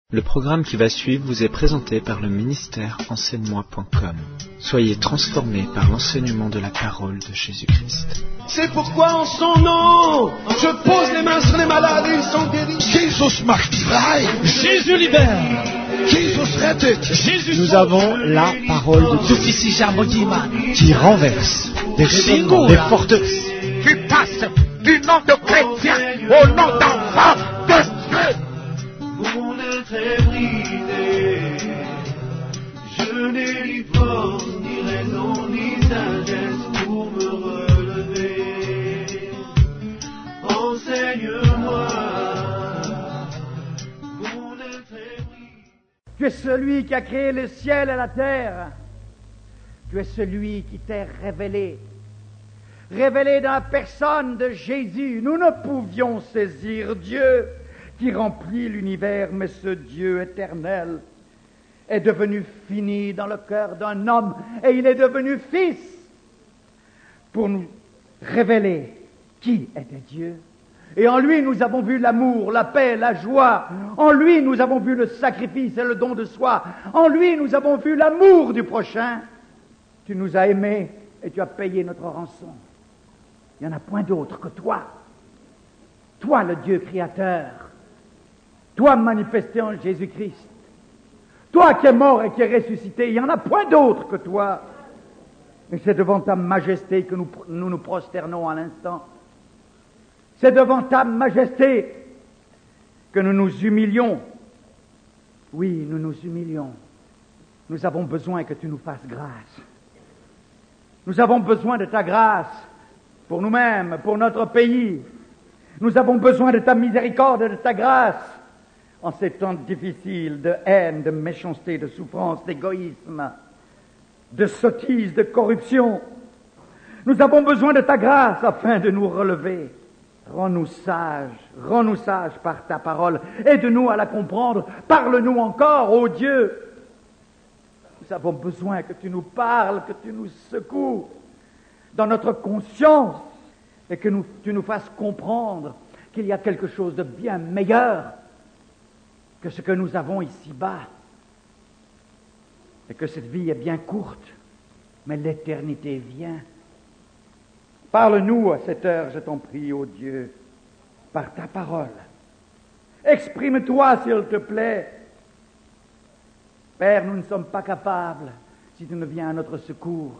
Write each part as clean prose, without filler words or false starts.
Le programme qui va suivre vous est présenté par le ministère enseigne-moi.com. Soyez transformés par l'enseignement de la parole de Jésus-Christ. C'est pourquoi en son nom, je pose les mains sur les malades et ils sont guéris. Jesus macht frei. Jésus libère. Jesus rettet. Nous avons la parole de Dieu qui renverse des forteresses. Qui passe du nom de chrétien au nom d'enfant de Dieu. Mon être est brisé, je n'ai ni force, ni raison, ni sagesse pour me relever. Enseigne-moi, mon être est brisé. Tu es celui qui a créé le ciel et la terre. Tu es celui qui t'est révélé dans la personne de Jésus. Nous ne pouvions saisir Dieu qui remplit l'univers, mais ce Dieu éternel est devenu fini dans le cœur d'un homme, et il est devenu Fils pour nous révéler qui était Dieu. Et en lui, nous avons vu l'amour, la paix, la joie. En lui, nous avons vu le sacrifice et le don de soi. En lui, nous avons vu l'amour du prochain. Tu nous as aimés et tu as payé notre rançon. Il n'y en a point d'autre que toi. Toi, le Dieu créateur. Toi manifesté en Jésus-Christ, toi qui es mort et qui es ressuscité, il n'y en a point d'autre que toi. Et c'est devant ta majesté que nous prosternons à l'instant. C'est devant ta majesté que nous nous humilions. Oui, nous nous humilions. Nous avons besoin que tu nous fasses grâce. Nous avons besoin de ta grâce pour nous-mêmes, pour notre pays. Nous avons besoin de ta miséricorde et de ta grâce. En ces temps difficiles de haine, de méchanceté, de souffrance, d'égoïsme, de sottise, de corruption, nous avons besoin de ta grâce afin de nous relever. Rends-nous sages par ta parole, aide-nous à la comprendre, parle-nous encore, ô Dieu. Nous avons besoin que tu nous parles, que tu nous secoues dans notre conscience et que tu nous fasses comprendre qu'il y a quelque chose de bien meilleur que ce que nous avons ici-bas, et que cette vie est bien courte, mais l'éternité vient. Parle-nous à cette heure, je t'en prie, ô Dieu, par ta parole. Exprime-toi, s'il te plaît. Père, nous ne sommes pas capables, si tu ne viens à notre secours.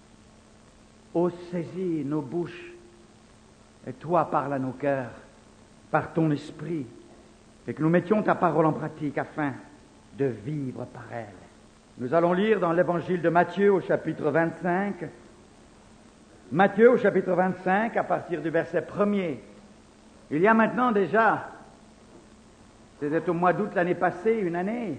Ô, saisis nos bouches, et toi parle à nos cœurs, par ton esprit, et que nous mettions ta parole en pratique afin de vivre par elle. Nous allons lire dans l'évangile de Matthieu au chapitre 25. Matthieu au chapitre 25 à partir du verset 1er. Il y a maintenant déjà, c'était au mois d'août l'année passée, une année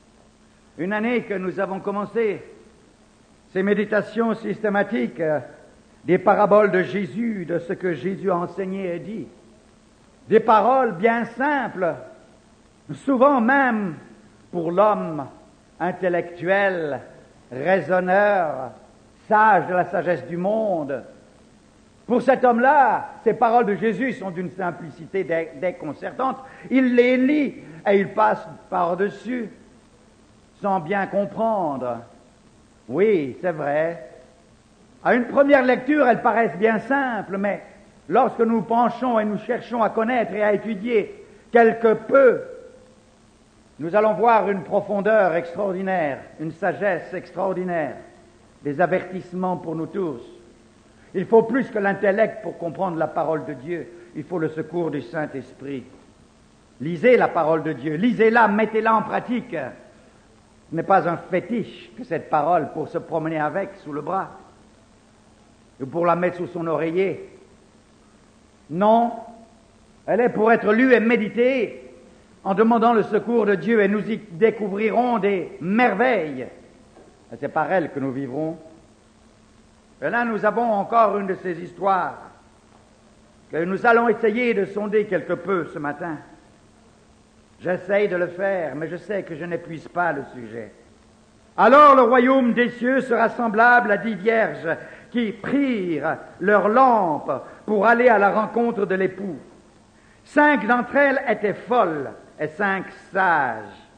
que nous avons commencé ces méditations systématiques des paraboles de Jésus, de ce que Jésus a enseigné et dit. Des paroles bien simples, souvent même pour l'homme intellectuel, raisonneur, sage de la sagesse du monde. Pour cet homme-là, ces paroles de Jésus sont d'une simplicité déconcertante. Il les lit et il passe par-dessus sans bien comprendre. Oui, c'est vrai. À une première lecture, elles paraissent bien simples, mais lorsque nous penchons et nous cherchons à connaître et à étudier quelque peu, nous allons voir une profondeur extraordinaire, une sagesse extraordinaire, des avertissements pour nous tous. Il faut plus que l'intellect pour comprendre la parole de Dieu. Il faut le secours du Saint-Esprit. Lisez la parole de Dieu, lisez-la, mettez-la en pratique. Ce n'est pas un fétiche que cette parole pour se promener avec sous le bras ou pour la mettre sous son oreiller. Non, elle est pour être lue et méditée en demandant le secours de Dieu, et nous y découvrirons des merveilles. Et c'est par elle que nous vivrons. Et là, nous avons encore une de ces histoires que nous allons essayer de sonder quelque peu ce matin. J'essaye de le faire, mais je sais que je n'épuise pas le sujet. Alors le royaume des cieux sera semblable à 10 vierges qui prirent leurs lampes pour aller à la rencontre de l'époux. 5 d'entre elles étaient folles et 5 sages.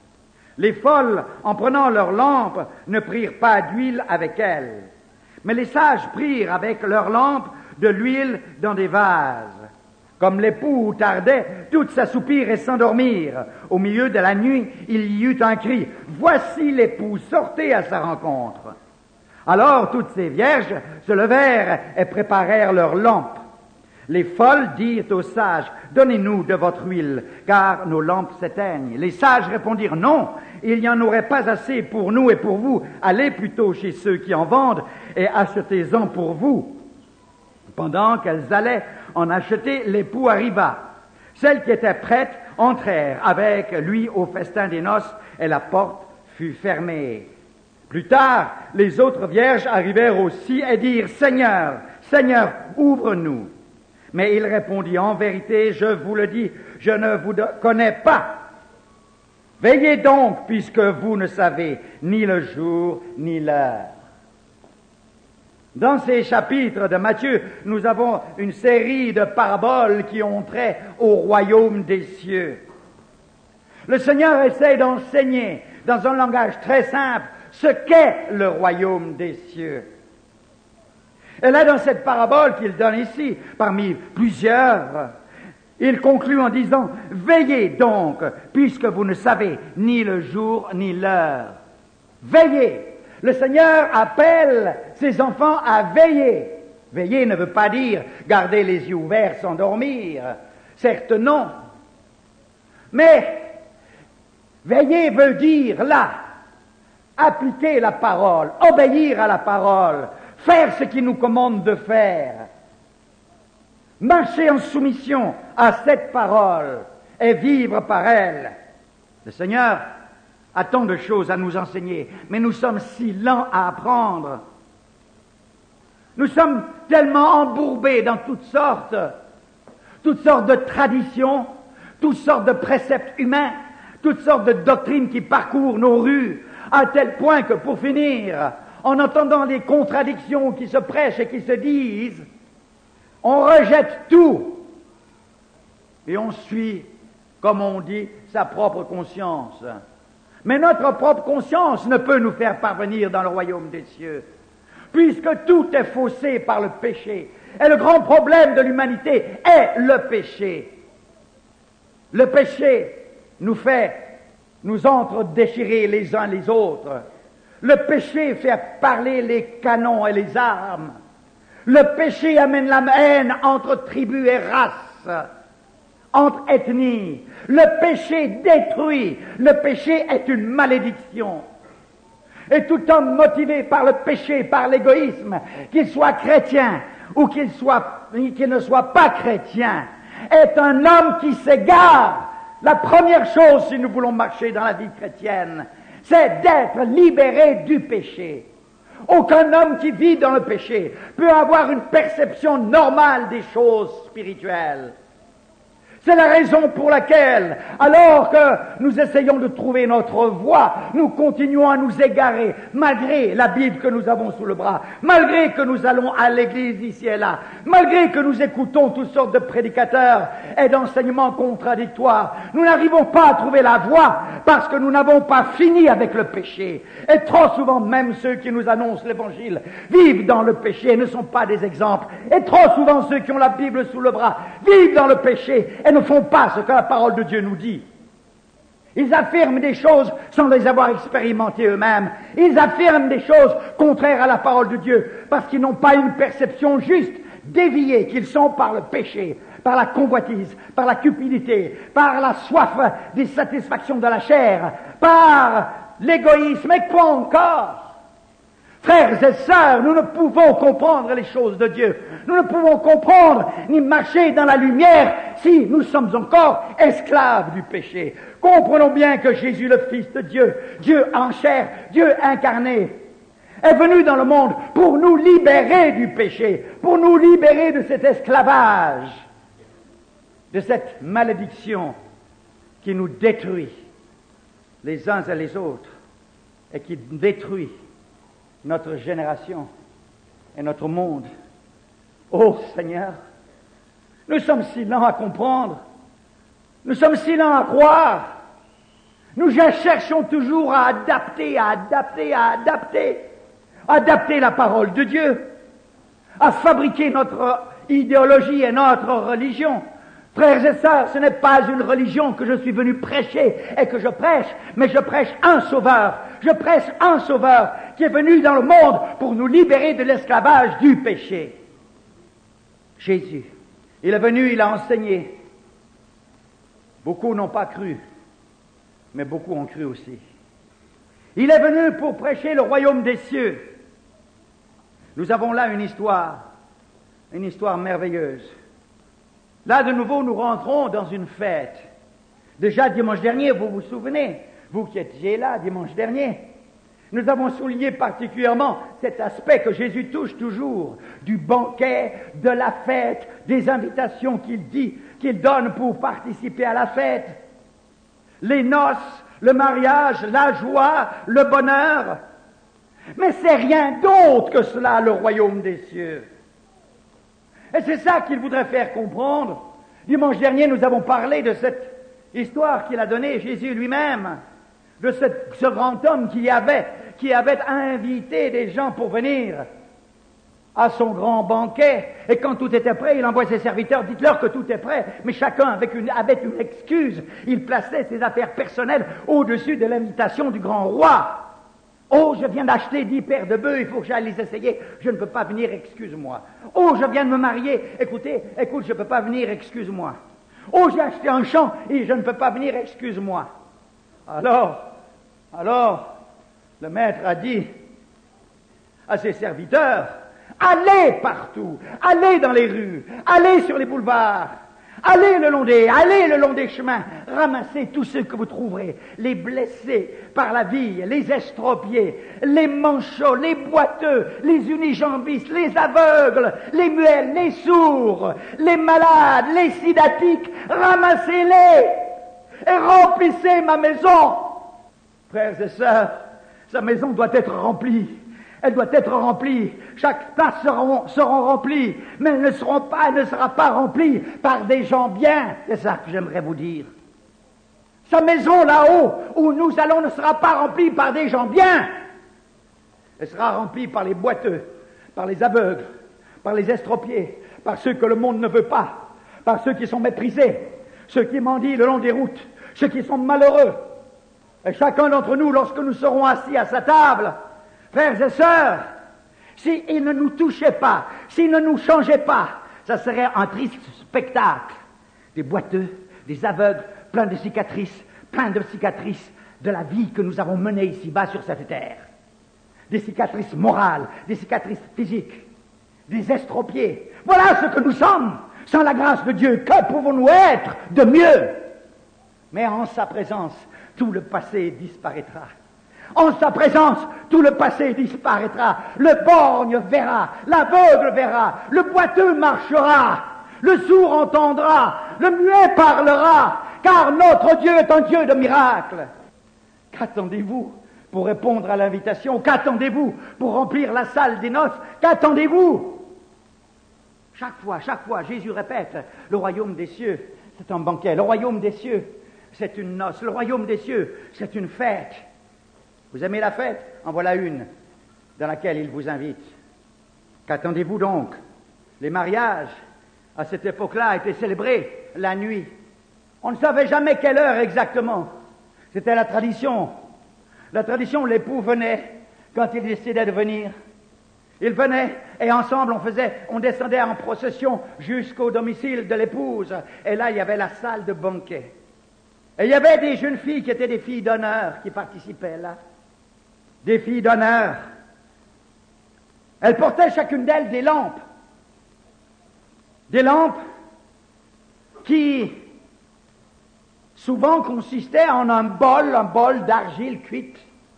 Les folles, en prenant leurs lampes, ne prirent pas d'huile avec elles. Mais les sages prirent avec leurs lampes de l'huile dans des vases. Comme l'époux tardait, tous s'assoupirent et s'endormirent. Au milieu de la nuit, il y eut un cri. Voici l'époux, sortez à sa rencontre. Alors toutes ces vierges se levèrent et préparèrent leurs lampes. Les folles dirent aux sages, donnez-nous de votre huile, car nos lampes s'éteignent. Les sages répondirent, non, il n'y en aurait pas assez pour nous et pour vous. Allez plutôt chez ceux qui en vendent et achetez-en pour vous. Pendant qu'elles allaient en acheter, l'époux arriva. Celles qui étaient prêtes entrèrent avec lui au festin des noces et la porte fut fermée. Plus tard, les autres vierges arrivèrent aussi et dirent, Seigneur, Seigneur, ouvre-nous. Mais il répondit, en vérité, je vous le dis, je ne vous connais pas. Veillez donc, puisque vous ne savez ni le jour ni l'heure. Dans ces chapitres de Matthieu, nous avons une série de paraboles qui ont trait au royaume des cieux. Le Seigneur essaie d'enseigner, dans un langage très simple, ce qu'est le royaume des cieux. Et là, dans cette parabole qu'il donne ici, parmi plusieurs, il conclut en disant, « Veillez donc, puisque vous ne savez ni le jour ni l'heure. » Veillez. Le Seigneur appelle ses enfants à veiller. Veiller ne veut pas dire garder les yeux ouverts sans dormir. Certes non. Mais veiller veut dire là, appliquer la parole, obéir à la parole, faire ce qu'il nous commande de faire, marcher en soumission à cette parole et vivre par elle. Le Seigneur a tant de choses à nous enseigner, mais nous sommes si lents à apprendre. Nous sommes tellement embourbés dans toutes sortes de traditions, toutes sortes de préceptes humains, toutes sortes de doctrines qui parcourent nos rues, à tel point que, pour finir, en entendant les contradictions qui se prêchent et qui se disent, on rejette tout et on suit, comme on dit, sa propre conscience. Mais notre propre conscience ne peut nous faire parvenir dans le royaume des cieux, puisque tout est faussé par le péché. Et le grand problème de l'humanité est le péché. Le péché nous entre-déchirer les uns les autres. Le péché fait parler les canons et les armes. Le péché amène la haine entre tribus et races, entre ethnies. Le péché détruit. Le péché est une malédiction. Et tout homme motivé par le péché, par l'égoïsme, qu'il soit chrétien ou qu'il ne soit pas chrétien, est un homme qui s'égare. La première chose, si nous voulons marcher dans la vie chrétienne, c'est d'être libéré du péché. Aucun homme qui vit dans le péché peut avoir une perception normale des choses spirituelles. C'est la raison pour laquelle, alors que nous essayons de trouver notre voie, nous continuons à nous égarer, malgré la Bible que nous avons sous le bras, malgré que nous allons à l'église ici et là, malgré que nous écoutons toutes sortes de prédicateurs et d'enseignements contradictoires. Nous n'arrivons pas à trouver la voie parce que nous n'avons pas fini avec le péché. Et trop souvent, même ceux qui nous annoncent l'évangile vivent dans le péché et ne sont pas des exemples. Et trop souvent, ceux qui ont la Bible sous le bras vivent dans le péché et ne font pas ce que la parole de Dieu nous dit. Ils affirment des choses sans les avoir expérimentées eux-mêmes. Ils affirment des choses contraires à la parole de Dieu parce qu'ils n'ont pas une perception juste, déviés qu'ils sont par le péché, par la convoitise, par la cupidité, par la soif des satisfactions de la chair, par l'égoïsme et quoi encore. Frères et sœurs, nous ne pouvons comprendre les choses de Dieu. Nous ne pouvons comprendre ni marcher dans la lumière si nous sommes encore esclaves du péché. Comprenons bien que Jésus, le Fils de Dieu, Dieu en chair, Dieu incarné, est venu dans le monde pour nous libérer du péché, pour nous libérer de cet esclavage, de cette malédiction qui nous détruit les uns et les autres et qui détruit notre génération et notre monde. Oh Seigneur, nous sommes si lents à comprendre, nous sommes si lents à croire, Nous cherchons toujours à adapter la parole de Dieu, à fabriquer notre idéologie et notre religion. Frères et sœurs, ce n'est pas une religion que je suis venu prêcher et que je prêche, mais je prêche un sauveur. Je prêche un sauveur qui est venu dans le monde pour nous libérer de l'esclavage du péché. Jésus. Il est venu, il a enseigné. Beaucoup n'ont pas cru, mais beaucoup ont cru aussi. Il est venu pour prêcher le royaume des cieux. Nous avons là une histoire merveilleuse. Là, de nouveau, nous rentrons dans une fête. Déjà, dimanche dernier, vous vous souvenez, vous qui étiez là dimanche dernier, nous avons souligné particulièrement cet aspect que Jésus touche toujours, du banquet, de la fête, des invitations qu'il donne pour participer à la fête. Les noces, le mariage, la joie, le bonheur. Mais c'est rien d'autre que cela, le royaume des cieux. Et c'est ça qu'il voudrait faire comprendre. Dimanche dernier, nous avons parlé de cette histoire qu'il a donnée Jésus lui-même, de ce grand homme qui avait invité des gens pour venir à son grand banquet. Et quand tout était prêt, il envoie ses serviteurs, dites-leur que tout est prêt. Mais chacun avait une excuse. Il plaçait ses affaires personnelles au-dessus de l'invitation du grand roi. Oh, je viens d'acheter 10 paires de bœufs, il faut que j'aille les essayer. Je ne peux pas venir, excuse-moi. Oh, je viens de me marier, écoute, je ne peux pas venir, excuse-moi. Oh, j'ai acheté un champ et je ne peux pas venir, excuse-moi. Alors, le maître a dit à ses serviteurs, allez partout, allez dans les rues, allez sur les boulevards, allez le long des chemins, ramassez tous ceux que vous trouverez, les blessés par la vie, les estropiés, les manchots, les boiteux, les unijambistes, les aveugles, les muets, les sourds, les malades, les sidatiques, ramassez-les et remplissez ma maison. Frères et sœurs, sa maison doit être remplie. Elle doit être remplie. Chaque place seront remplies, mais elle ne sera pas remplie par des gens bien. C'est ça que j'aimerais vous dire. Sa maison là-haut, où nous allons, ne sera pas remplie par des gens bien. Elle sera remplie par les boiteux, par les aveugles, par les estropiés, par ceux que le monde ne veut pas, par ceux qui sont méprisés, ceux qui mendient le long des routes, ceux qui sont malheureux. Et chacun d'entre nous, lorsque nous serons assis à sa table, frères et sœurs, s'il ne nous touchait pas, s'il ne nous changeait pas, ça serait un triste spectacle. Des boiteux, des aveugles, plein de cicatrices de la vie que nous avons menée ici-bas sur cette terre. Des cicatrices morales, des cicatrices physiques, des estropiés. Voilà ce que nous sommes. Sans la grâce de Dieu, que pouvons-nous être de mieux? Mais en sa présence, tout le passé disparaîtra. En sa présence, tout le passé disparaîtra. Le borgne verra, l'aveugle verra, le boiteux marchera, le sourd entendra, le muet parlera, car notre Dieu est un Dieu de miracles. Qu'attendez-vous pour répondre à l'invitation? Qu'attendez-vous pour remplir la salle des noces? Qu'attendez-vous? Chaque fois, Jésus répète, le royaume des cieux, c'est un banquet. Le royaume des cieux, c'est une noce. Le royaume des cieux, c'est une fête. Vous aimez la fête? En voilà une dans laquelle il vous invite. Qu'attendez-vous donc? Les mariages, à cette époque-là, étaient célébrés la nuit. On ne savait jamais quelle heure exactement. C'était la tradition. La tradition, l'époux venait quand il décidait de venir. Il venait et ensemble on descendait en procession jusqu'au domicile de l'épouse. Et là, il y avait la salle de banquet. Et il y avait des jeunes filles qui étaient des filles d'honneur qui participaient là. Des filles d'honneur. Elles portaient chacune d'elles des lampes. Des lampes qui souvent consistaient en un bol d'argile cuite.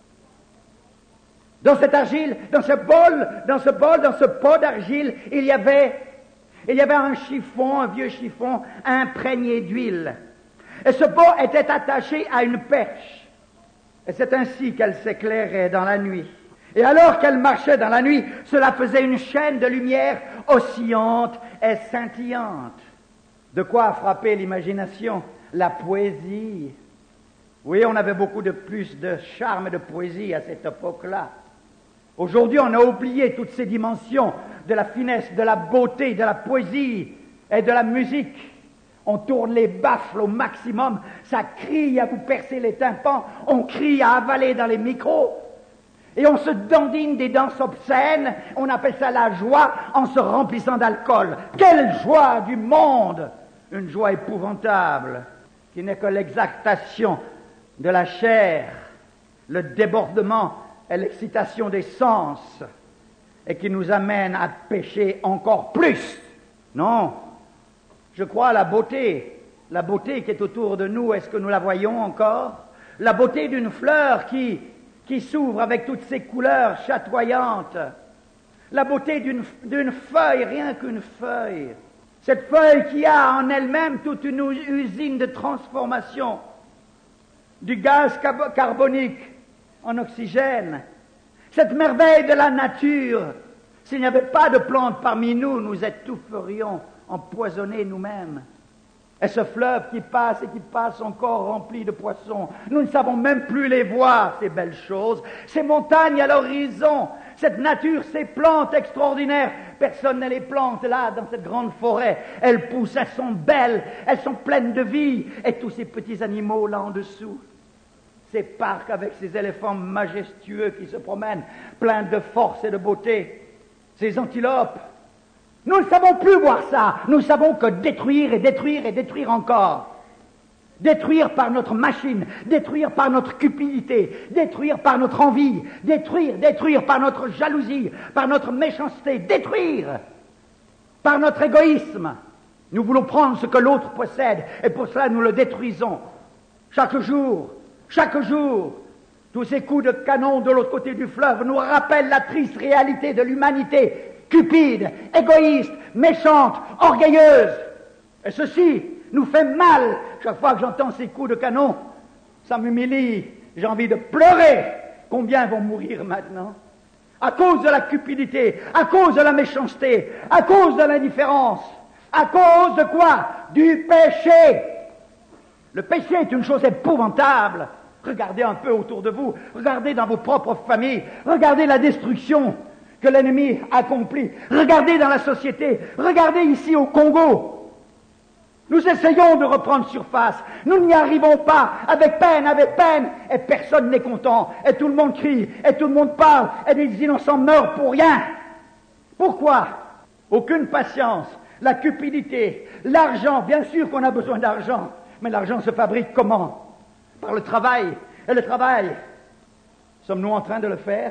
Dans cette argile, dans ce pot d'argile, il y avait un chiffon, un vieux chiffon imprégné d'huile. Et ce pot était attaché à une perche. Et c'est ainsi qu'elle s'éclairait dans la nuit. Et alors qu'elle marchait dans la nuit, cela faisait une chaîne de lumière oscillante et scintillante. De quoi frapper l'imagination, la poésie Oui, on avait beaucoup de plus de charme et de poésie à cette époque-là. Aujourd'hui, on a oublié toutes ces dimensions de la finesse, de la beauté, de la poésie et de la musique. On tourne les baffles au maximum, ça crie à vous percer les tympans, on crie à avaler dans les micros. Et on se dandine des danses obscènes, on appelle ça la joie en se remplissant d'alcool. Quelle joie du monde! Une joie épouvantable, qui n'est que l'exaltation de la chair, le débordement et l'excitation des sens, et qui nous amène à pécher encore plus. Non, je crois à la beauté qui est autour de nous, est-ce que nous la voyons encore? La beauté d'une fleur qui s'ouvre avec toutes ses couleurs chatoyantes. La beauté d'une feuille, rien qu'une feuille. Cette feuille qui a en elle-même toute une usine de transformation du gaz carbonique en oxygène. Cette merveille de la nature. S'il n'y avait pas de plantes parmi nous, nous étoufferions, empoisonnés nous-mêmes. Et ce fleuve qui passe et qui passe encore rempli de poissons, nous ne savons même plus les voir, ces belles choses, ces montagnes à l'horizon, cette nature, ces plantes extraordinaires. Personne ne les plante là, dans cette grande forêt. Elles poussent, elles sont belles, elles sont pleines de vie. Et tous ces petits animaux là en dessous, ces parcs avec ces éléphants majestueux qui se promènent, pleins de force et de beauté, ces antilopes. Nous ne savons plus voir ça. Nous savons que détruire et détruire et détruire encore. Détruire par notre machine, détruire par notre cupidité, détruire par notre envie, détruire par notre jalousie, par notre méchanceté, détruire par notre égoïsme. Nous voulons prendre ce que l'autre possède et pour cela nous le détruisons. Chaque jour, tous ces coups de canon de l'autre côté du fleuve nous rappellent la triste réalité de l'humanité. Cupide, égoïste, méchante, orgueilleuse. Et ceci nous fait mal. Chaque fois que j'entends ces coups de canon, ça m'humilie. J'ai envie de pleurer. Combien vont mourir maintenant? À cause de la cupidité, à cause de la méchanceté, à cause de l'indifférence. À cause de quoi? Du péché. Le péché est une chose épouvantable. Regardez un peu autour de vous. Regardez dans vos propres familles. Regardez la destruction que l'ennemi accomplit. Regardez dans la société, regardez ici au Congo. Nous essayons de reprendre surface, nous n'y arrivons pas, avec peine, et personne n'est content, et tout le monde crie, et tout le monde parle, et des innocents meurent pour rien. Pourquoi? Aucune patience, la cupidité, l'argent, bien sûr qu'on a besoin d'argent, mais l'argent se fabrique comment? Par le travail, et le travail, sommes-nous en train de le faire?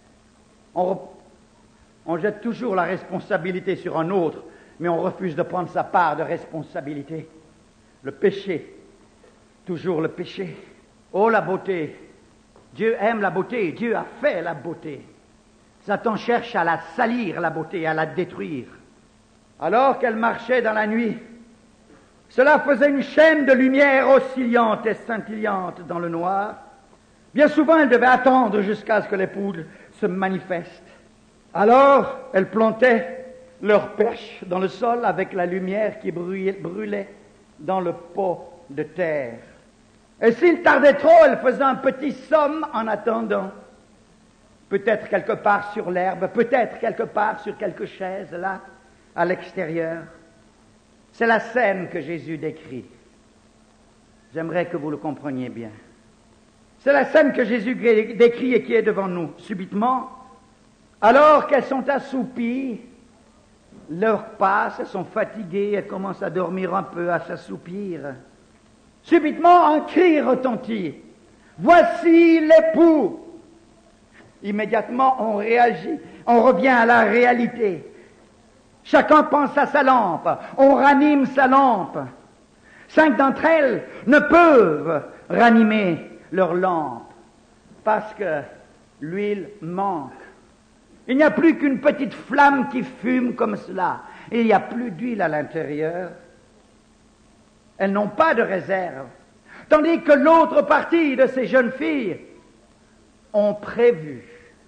On jette toujours la responsabilité sur un autre, mais on refuse de prendre sa part de responsabilité. Le péché, toujours le péché. Oh, la beauté! Dieu aime la beauté, Dieu a fait la beauté. Satan cherche à la salir, la beauté, à la détruire. Alors qu'elle marchait dans la nuit, cela faisait une chaîne de lumière oscillante et scintillante dans le noir. Bien souvent, elle devait attendre jusqu'à ce que les poules se manifestent. Alors, elles plantaient leur perche dans le sol avec la lumière qui brûlait dans le pot de terre. Et s'il tardait trop, elles faisaient un petit somme en attendant. Peut-être quelque part sur l'herbe, peut-être quelque part sur quelque chaise, là, à l'extérieur. C'est la scène que Jésus décrit. J'aimerais que vous le compreniez bien. C'est la scène que Jésus décrit et qui est devant nous. Subitement, alors qu'elles sont assoupies, l'heure passe, elles sont fatiguées, elles commencent à dormir un peu, à s'assoupir. Subitement, un cri retentit. Voici l'époux. Immédiatement, on réagit, on revient à la réalité. Chacun pense à sa lampe, on ranime sa lampe. 5 d'entre elles ne peuvent ranimer leur lampe parce que l'huile manque. Il n'y a plus qu'une petite flamme qui fume comme cela. Il n'y a plus d'huile à l'intérieur. Elles n'ont pas de réserve. Tandis que l'autre partie de ces jeunes filles ont prévu.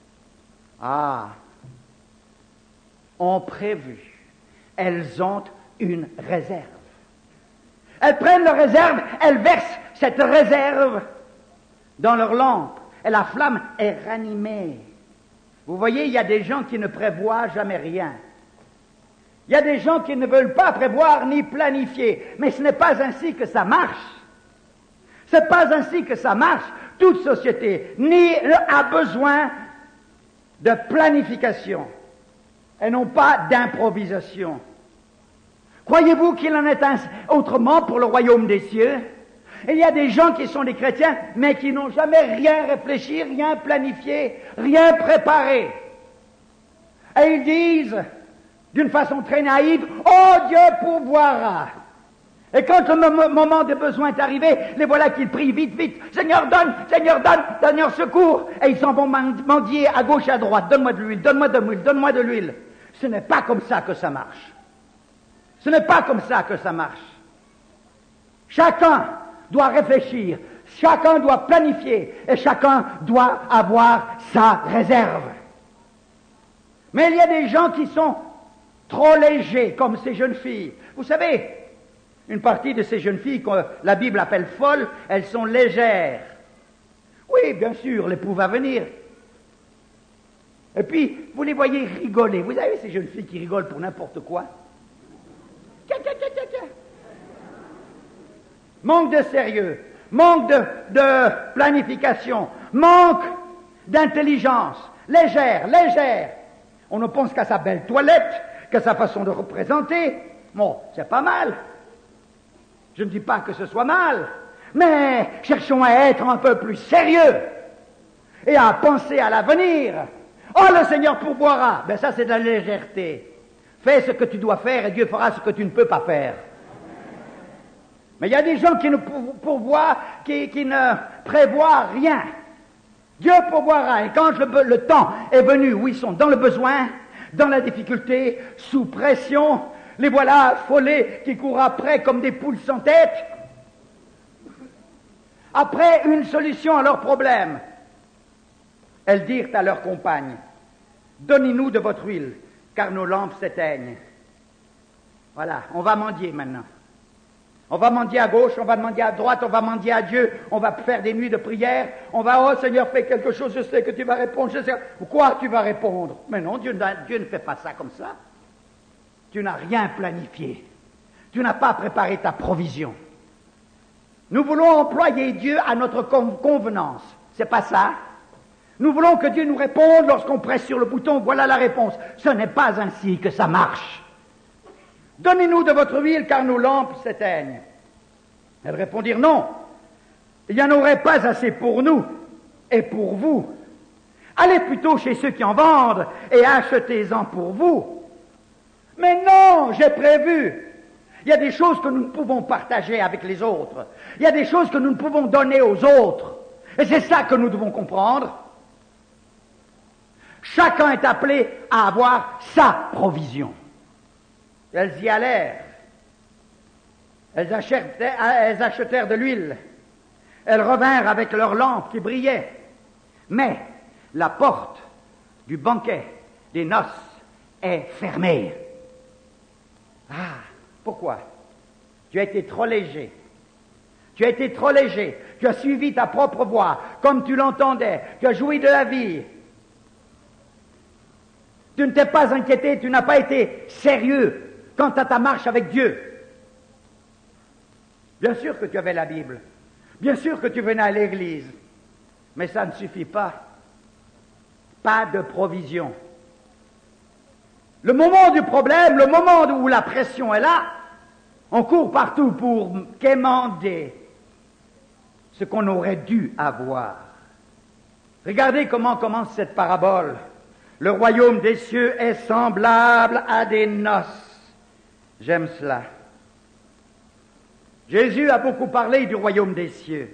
Ont prévu. Elles ont une réserve. Elles prennent leur réserve, elles versent cette réserve dans leur lampe, et la flamme est ranimée. Vous voyez, il y a des gens qui ne prévoient jamais rien. Il y a des gens qui ne veulent pas prévoir ni planifier, mais ce n'est pas ainsi que ça marche. C'est pas ainsi que ça marche. Toute société a besoin de planification et non pas d'improvisation. Croyez-vous qu'il en est autrement pour le royaume des cieux? Il y a des gens qui sont des chrétiens, mais qui n'ont jamais rien réfléchi, rien planifié, rien préparé. Et ils disent, d'une façon très naïve, « Oh, Dieu pourvoira !» Et quand le moment de besoin est arrivé, les voilà qu'ils prient vite, vite, « Seigneur, donne, Seigneur, secours !» Et ils s'en vont mendier à gauche et à droite, « Donne-moi de l'huile, donne-moi de l'huile, donne-moi de l'huile !» Ce n'est pas comme ça que ça marche. Ce n'est pas comme ça que ça marche. Chacun doit réfléchir, chacun doit planifier, et chacun doit avoir sa réserve. Mais il y a des gens qui sont trop légers, comme ces jeunes filles. Vous savez, une partie de ces jeunes filles que la Bible appelle folles, elles sont légères. Oui, bien sûr, l'époux va venir. Et puis, vous les voyez rigoler. Vous avez ces jeunes filles qui rigolent pour n'importe quoi. Tiens. Manque de sérieux, manque de planification, manque d'intelligence, légère. On ne pense qu'à sa belle toilette, qu'à sa façon de représenter. Bon, c'est pas mal. Je ne dis pas que ce soit mal, mais cherchons à être un peu plus sérieux et à penser à l'avenir. Oh, le Seigneur pourvoira. Ben ça, c'est de la légèreté. Fais ce que tu dois faire et Dieu fera ce que tu ne peux pas faire. Mais il y a des gens qui ne pourvoient, qui ne prévoient rien. Dieu pourvoira. Et quand le temps est venu où ils sont dans le besoin, dans la difficulté, sous pression, les voilà affolés qui courent après comme des poules sans tête. Après une solution à leurs problèmes, elles dirent à leurs compagnes, « Donnez-nous de votre huile, car nos lampes s'éteignent. » Voilà, on va mendier maintenant. On va mendier à gauche, on va mendier à droite, on va mendier à Dieu, on va faire des nuits de prière, on va, oh Seigneur, fais quelque chose, je sais que tu vas répondre, je sais. Pourquoi tu vas répondre? Mais non, Dieu ne fait pas ça comme ça. Tu n'as rien planifié. Tu n'as pas préparé ta provision. Nous voulons employer Dieu à notre convenance. C'est pas ça. Nous voulons que Dieu nous réponde lorsqu'on presse sur le bouton, voilà la réponse. Ce n'est pas ainsi que ça marche. Donnez-nous de votre huile, car nos lampes s'éteignent. Elles répondirent non. Il n'y en aurait pas assez pour nous et pour vous. Allez plutôt chez ceux qui en vendent et achetez-en pour vous. Mais non, j'ai prévu. Il y a des choses que nous ne pouvons partager avec les autres. Il y a des choses que nous ne pouvons donner aux autres. Et c'est ça que nous devons comprendre. Chacun est appelé à avoir sa provision. Elles y allèrent. Elles achetèrent de l'huile. Elles revinrent avec leurs lampes qui brillaient. Mais la porte du banquet des noces est fermée. Ah, pourquoi? Tu as été trop léger. Tu as été trop léger. Tu as suivi ta propre voie, comme tu l'entendais. Tu as joui de la vie. Tu ne t'es pas inquiété, tu n'as pas été sérieux quant à ta marche avec Dieu. Bien sûr que tu avais la Bible. Bien sûr que tu venais à l'église. Mais ça ne suffit pas. Pas de provision. Le moment du problème, le moment où la pression est là, on court partout pour quémander ce qu'on aurait dû avoir. Regardez comment commence cette parabole. Le royaume des cieux est semblable à des noces. J'aime cela. Jésus a beaucoup parlé du royaume des cieux.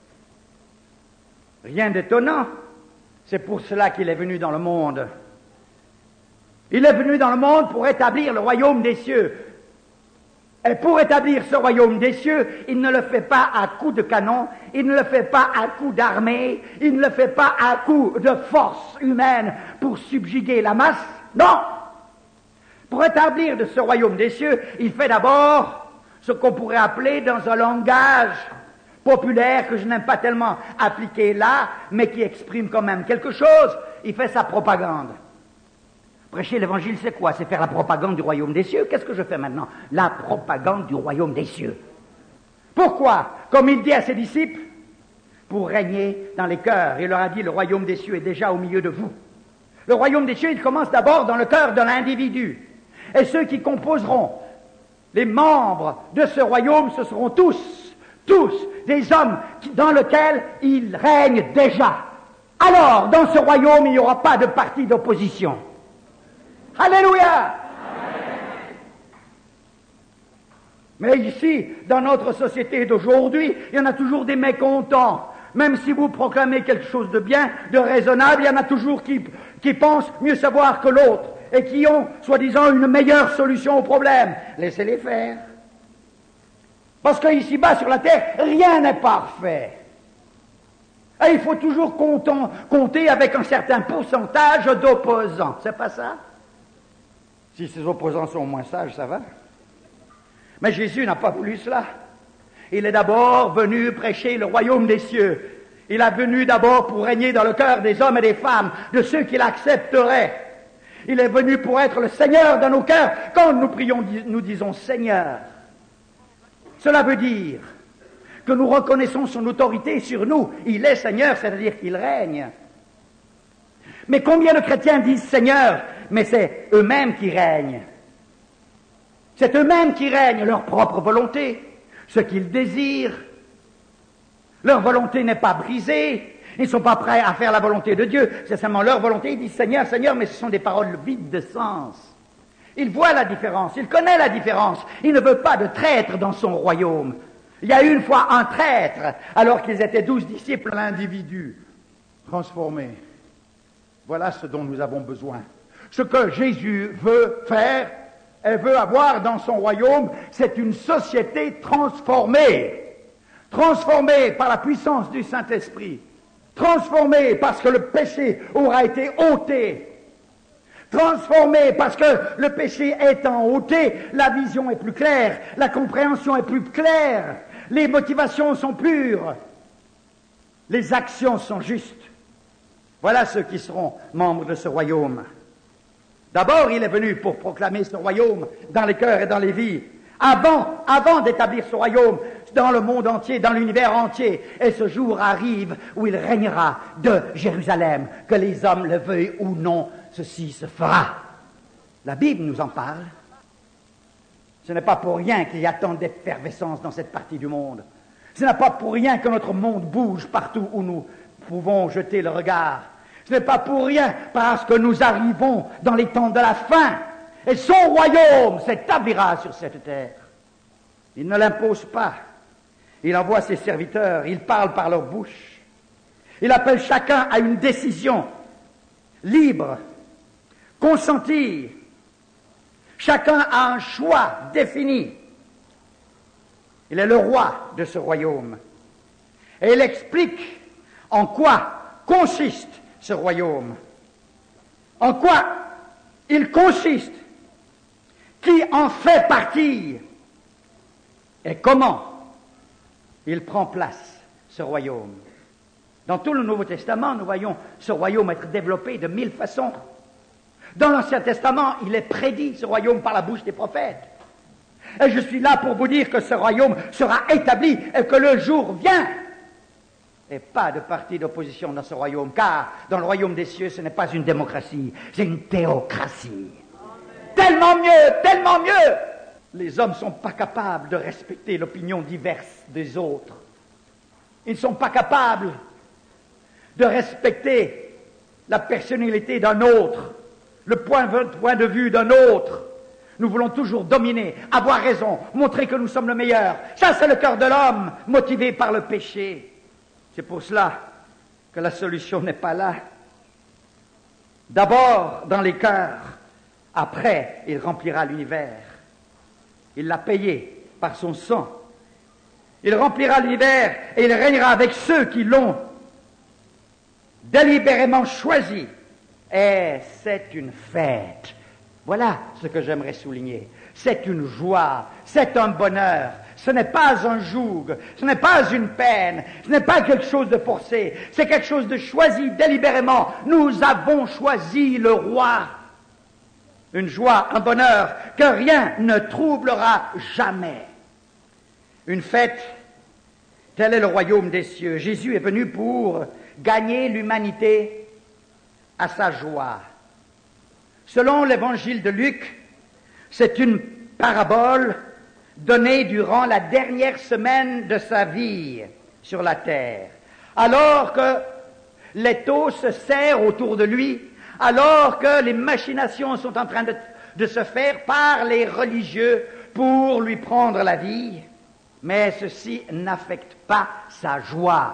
Rien d'étonnant. C'est pour cela qu'il est venu dans le monde. Il est venu dans le monde pour établir le royaume des cieux. Et pour établir ce royaume des cieux, il ne le fait pas à coups de canon, il ne le fait pas à coups d'armée, il ne le fait pas à coups de force humaine pour subjuguer la masse. Non! Pour établir de ce royaume des cieux, il fait d'abord ce qu'on pourrait appeler dans un langage populaire que je n'aime pas tellement appliquer là, mais qui exprime quand même quelque chose. Il fait sa propagande. Prêcher l'évangile, c'est quoi? C'est faire la propagande du royaume des cieux. Qu'est-ce que je fais maintenant? La propagande du royaume des cieux. Pourquoi? Comme il dit à ses disciples, pour régner dans les cœurs. Il leur a dit, le royaume des cieux est déjà au milieu de vous. Le royaume des cieux, il commence d'abord dans le cœur de l'individu. Et ceux qui composeront les membres de ce royaume, ce seront tous des hommes dans lesquels il règne déjà. Alors, dans ce royaume, il n'y aura pas de parti d'opposition. Alléluia! Mais ici, dans notre société d'aujourd'hui, il y en a toujours des mécontents. Même si vous proclamez quelque chose de bien, de raisonnable, il y en a toujours qui pensent mieux savoir que l'autre et qui ont, soi-disant, une meilleure solution au problème. Laissez-les faire. Parce qu'ici-bas, sur la terre, rien n'est parfait. Et il faut toujours compter avec un certain pourcentage d'opposants. C'est pas ça? Si ces opposants sont moins sages, ça va. Mais Jésus n'a pas voulu cela. Il est d'abord venu prêcher le royaume des cieux. Il est venu d'abord pour régner dans le cœur des hommes et des femmes, de ceux qui l'accepteraient. Il est venu pour être le Seigneur de nos cœurs. Quand nous prions, nous disons Seigneur. Cela veut dire que nous reconnaissons son autorité sur nous. Il est Seigneur, c'est-à-dire qu'il règne. Mais combien de chrétiens disent Seigneur, mais c'est eux-mêmes qui règnent. C'est eux-mêmes qui règnent, leur propre volonté, ce qu'ils désirent. Leur volonté n'est pas brisée. Ils ne sont pas prêts à faire la volonté de Dieu. C'est seulement leur volonté. Ils disent Seigneur, Seigneur, mais ce sont des paroles vides de sens. Il voit la différence. Il connaît la différence. Il ne veut pas de traître dans son royaume. Il y a eu une fois un traître, alors qu'ils étaient 12 disciples. L'individu transformé. Voilà ce dont nous avons besoin. Ce que Jésus veut faire, elle veut avoir dans son royaume, c'est une société transformée. Transformée par la puissance du Saint-Esprit. Transformée parce que le péché aura été ôté. Transformée parce que le péché étant ôté, la vision est plus claire, la compréhension est plus claire, les motivations sont pures, les actions sont justes. Voilà ceux qui seront membres de ce royaume. D'abord, il est venu pour proclamer ce royaume dans les cœurs et dans les vies. Avant d'établir ce royaume dans le monde entier, dans l'univers entier. Et ce jour arrive où il régnera de Jérusalem. Que les hommes le veuillent ou non, ceci se fera. La Bible nous en parle. Ce n'est pas pour rien qu'il y a tant d'effervescence dans cette partie du monde. Ce n'est pas pour rien que notre monde bouge partout où nous pouvons jeter le regard. Ce n'est pas pour rien parce que nous arrivons dans les temps de la fin. Et son royaume s'établira sur cette terre. Il ne l'impose pas. Il envoie ses serviteurs. Il parle par leur bouche. Il appelle chacun à une décision libre, consentie. Chacun a un choix défini. Il est le roi de ce royaume. Et il explique en quoi consiste ce royaume. En quoi il consiste. Qui en fait partie et comment il prend place, ce royaume. Dans tout le Nouveau Testament, nous voyons ce royaume être développé de 1000 façons. Dans l'Ancien Testament, il est prédit, ce royaume, par la bouche des prophètes. Et je suis là pour vous dire que ce royaume sera établi et que le jour vient. Et pas de parti d'opposition dans ce royaume, car dans le royaume des cieux, ce n'est pas une démocratie, c'est une théocratie. Tellement mieux, tellement mieux. Les hommes ne sont pas capables de respecter l'opinion diverse des autres. Ils ne sont pas capables de respecter la personnalité d'un autre, le point de vue d'un autre. Nous voulons toujours dominer, avoir raison, montrer que nous sommes le meilleur. Ça, c'est le cœur de l'homme, motivé par le péché. C'est pour cela que la solution n'est pas là. D'abord, dans les cœurs. Après, il remplira l'univers. Il l'a payé par son sang. Il remplira l'univers et il régnera avec ceux qui l'ont délibérément choisi. Et c'est une fête. Voilà ce que j'aimerais souligner. C'est une joie, c'est un bonheur, Ce n'est pas un joug, ce n'est pas une peine, ce n'est pas quelque chose de forcé, c'est quelque chose de choisi délibérément. Nous avons choisi le roi. Une joie, un bonheur que rien ne troublera jamais. Une fête, tel est le royaume des cieux. Jésus est venu pour gagner l'humanité à sa joie. Selon l'évangile de Luc, c'est une parabole donnée durant la dernière semaine de sa vie sur la terre. Alors que l'étau se serre autour de lui, alors que les machinations sont en train de se faire par les religieux pour lui prendre la vie, mais ceci n'affecte pas sa joie.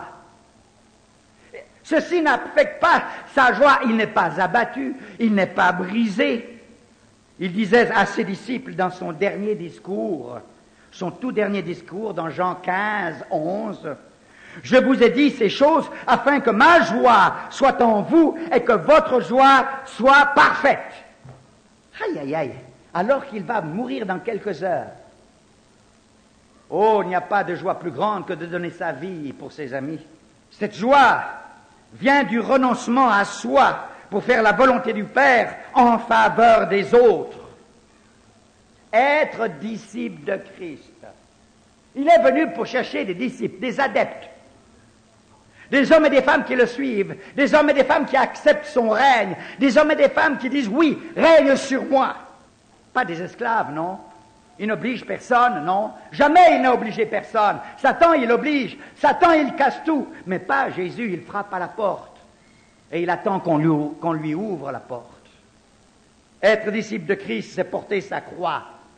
Ceci n'affecte pas sa joie, il n'est pas abattu, il n'est pas brisé. Il disait à ses disciples dans son dernier discours, son tout dernier discours dans Jean 15, 11, « Je vous ai dit ces choses afin que ma joie soit en vous et que votre joie soit parfaite. » Aïe, aïe, aïe, alors qu'il va mourir dans quelques heures. Oh, il n'y a pas de joie plus grande que de donner sa vie pour ses amis. Cette joie vient du renoncement à soi pour faire la volonté du Père en faveur des autres. Être disciple de Christ. Il est venu pour chercher des disciples, des adeptes, des hommes et des femmes qui le suivent, des hommes et des femmes qui acceptent son règne, des hommes et des femmes qui disent « Oui, règne sur moi ». Pas des esclaves, non. Il n'oblige personne, non. Jamais il n'a obligé personne. Satan, il oblige. Satan, il casse tout. Mais pas Jésus, il frappe à la porte. Et il attend qu'on lui ouvre la porte. Être disciple de Christ, c'est porter sa croix.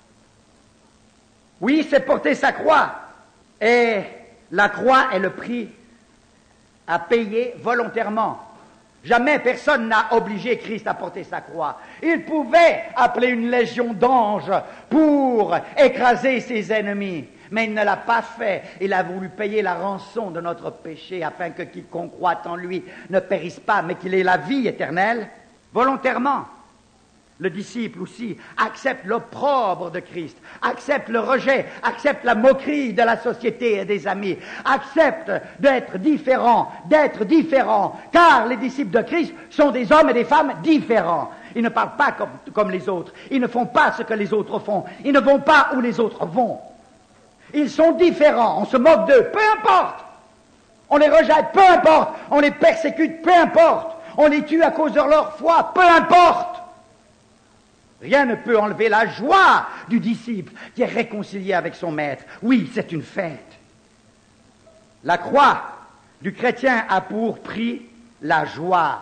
Oui, c'est porter sa croix. Et la croix est le prix à payer volontairement. Jamais personne n'a obligé Christ à porter sa croix. Il pouvait appeler une légion d'anges pour écraser ses ennemis, mais il ne l'a pas fait. Il a voulu payer la rançon de notre péché afin que quiconque croit en lui ne périsse pas, mais qu'il ait la vie éternelle, volontairement. Le disciple aussi accepte l'opprobre de Christ, accepte le rejet, accepte la moquerie de la société et des amis, accepte d'être différent, car les disciples de Christ sont des hommes et des femmes différents. Ils ne parlent pas comme les autres, ils ne font pas ce que les autres font, ils ne vont pas où les autres vont. Ils sont différents, on se moque d'eux, peu importe. On les rejette, peu importe. On les persécute, peu importe. On les tue à cause de leur foi, peu importe. Rien ne peut enlever la joie du disciple qui est réconcilié avec son maître. Oui, c'est une fête. La croix du chrétien a pour prix la joie.